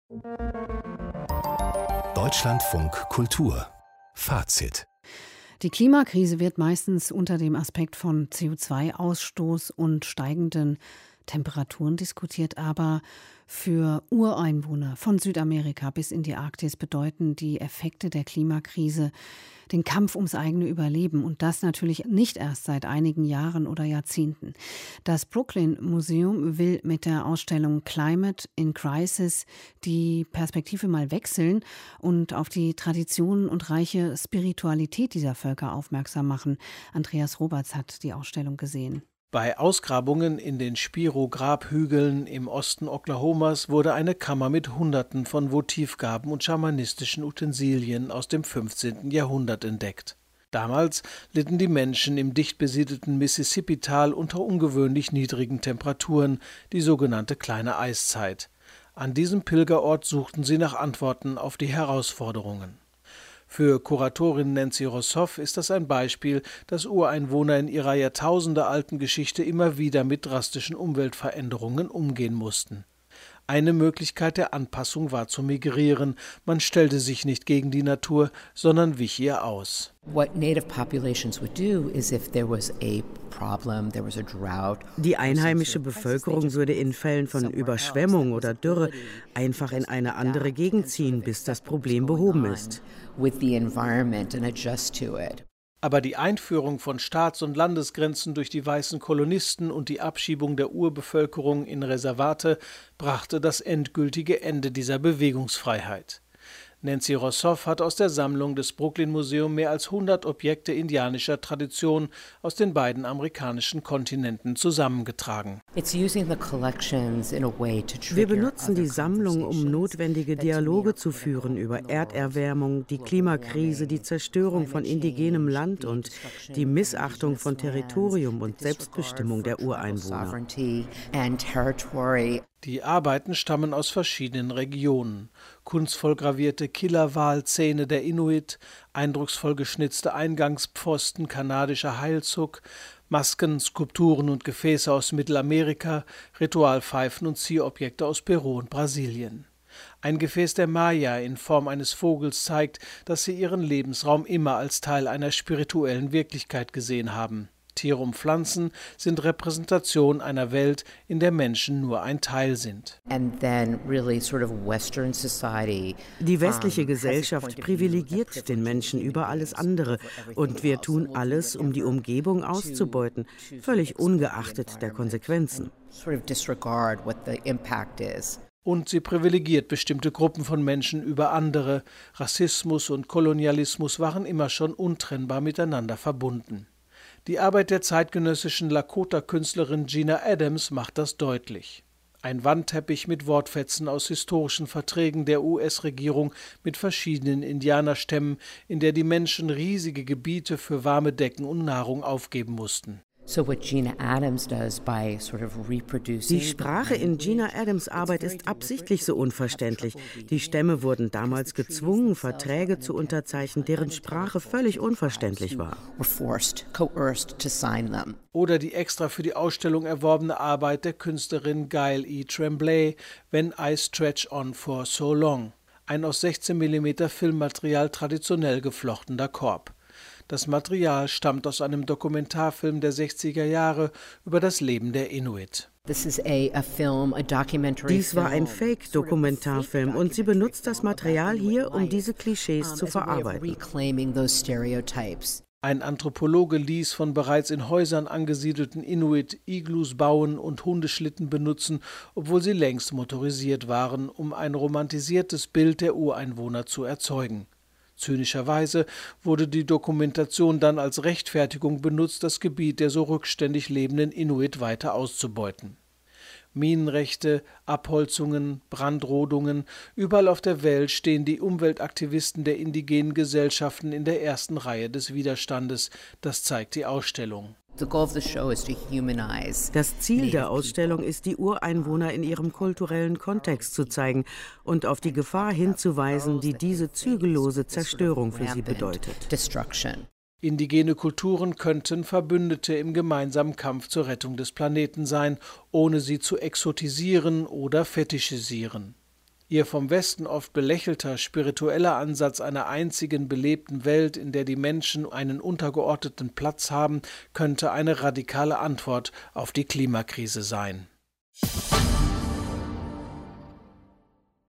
Deutschlandfunk Kultur Fazit. Die Klimakrise wird meistens unter dem Aspekt von CO2-Ausstoß und steigenden Temperaturen diskutiert, aber für Ureinwohner von Südamerika bis in die Arktis bedeuten die Effekte der Klimakrise den Kampf ums eigene Überleben und das natürlich nicht erst seit einigen Jahren oder Jahrzehnten. Das Brooklyn Museum will mit der Ausstellung Climate in Crisis die Perspektive mal wechseln und auf die Traditionen und reiche Spiritualität dieser Völker aufmerksam machen. Andreas Roberts hat die Ausstellung gesehen. Bei Ausgrabungen in den Spiro-Grabhügeln im Osten Oklahomas wurde eine Kammer mit Hunderten von Votivgaben und schamanistischen Utensilien aus dem 15. Jahrhundert entdeckt. Damals litten die Menschen im dicht besiedelten Mississippi-Tal unter ungewöhnlich niedrigen Temperaturen, die sogenannte kleine Eiszeit. An diesem Pilgerort suchten sie nach Antworten auf die Herausforderungen. Für Kuratorin Nancy Rossoff ist das ein Beispiel, dass Ureinwohner in ihrer jahrtausendealten Geschichte immer wieder mit drastischen Umweltveränderungen umgehen mussten. Eine Möglichkeit der Anpassung war zu migrieren. Man stellte sich nicht gegen die Natur, sondern wich ihr aus. Die einheimische Bevölkerung würde in Fällen von Überschwemmung oder Dürre einfach in eine andere Gegend ziehen, bis das Problem behoben ist. Aber die Einführung von Staats- und Landesgrenzen durch die weißen Kolonisten und die Abschiebung der Urbevölkerung in Reservate brachte das endgültige Ende dieser Bewegungsfreiheit. Nancy Rossoff hat aus der Sammlung des Brooklyn Museum mehr als 100 Objekte indianischer Tradition aus den beiden amerikanischen Kontinenten zusammengetragen. Wir benutzen die Sammlung, um notwendige Dialoge zu führen über Erderwärmung, die Klimakrise, die Zerstörung von indigenem Land und die Missachtung von Territorium und Selbstbestimmung der Ureinwohner. Die Arbeiten stammen aus verschiedenen Regionen. Kunstvoll gravierte Killerwalzähne der Inuit, eindrucksvoll geschnitzte Eingangspfosten kanadischer Heilzuck, Masken, Skulpturen und Gefäße aus Mittelamerika, Ritualpfeifen und Zierobjekte aus Peru und Brasilien. Ein Gefäß der Maya in Form eines Vogels zeigt, dass sie ihren Lebensraum immer als Teil einer spirituellen Wirklichkeit gesehen haben. Tiere und Pflanzen sind Repräsentation einer Welt, in der Menschen nur ein Teil sind. Die westliche Gesellschaft privilegiert den Menschen über alles andere und wir tun alles, um die Umgebung auszubeuten, völlig ungeachtet der Konsequenzen. Und sie privilegiert bestimmte Gruppen von Menschen über andere. Rassismus und Kolonialismus waren immer schon untrennbar miteinander verbunden. Die Arbeit der zeitgenössischen Lakota-Künstlerin Gina Adams macht das deutlich. Ein Wandteppich mit Wortfetzen aus historischen Verträgen der US-Regierung mit verschiedenen Indianerstämmen, in der die Menschen riesige Gebiete für warme Decken und Nahrung aufgeben mussten. Die Sprache in Gina Adams' Arbeit ist absichtlich so unverständlich. Die Stämme wurden damals gezwungen, Verträge zu unterzeichnen, deren Sprache völlig unverständlich war. Oder die extra für die Ausstellung erworbene Arbeit der Künstlerin Gail E. Tremblay, When I Stretch On for So Long, ein aus 16 mm Filmmaterial traditionell geflochtener Korb. Das Material stammt aus einem Dokumentarfilm der 60er Jahre über das Leben der Inuit. Dies war ein Fake-Dokumentarfilm und sie benutzt das Material hier, um diese Klischees zu verarbeiten. Ein Anthropologe ließ von bereits in Häusern angesiedelten Inuit Iglus bauen und Hundeschlitten benutzen, obwohl sie längst motorisiert waren, um ein romantisiertes Bild der Ureinwohner zu erzeugen. Zynischerweise wurde die Dokumentation dann als Rechtfertigung benutzt, das Gebiet der so rückständig lebenden Inuit weiter auszubeuten. Minenrechte, Abholzungen, Brandrodungen, überall auf der Welt stehen die Umweltaktivisten der indigenen Gesellschaften in der ersten Reihe des Widerstandes. Das zeigt die Ausstellung. Das Ziel der Ausstellung ist, die Ureinwohner in ihrem kulturellen Kontext zu zeigen und auf die Gefahr hinzuweisen, die diese zügellose Zerstörung für sie bedeutet. Indigene Kulturen könnten Verbündete im gemeinsamen Kampf zur Rettung des Planeten sein, ohne sie zu exotisieren oder fetischisieren. Ihr vom Westen oft belächelter spiritueller Ansatz einer einzigen belebten Welt, in der die Menschen einen untergeordneten Platz haben, könnte eine radikale Antwort auf die Klimakrise sein.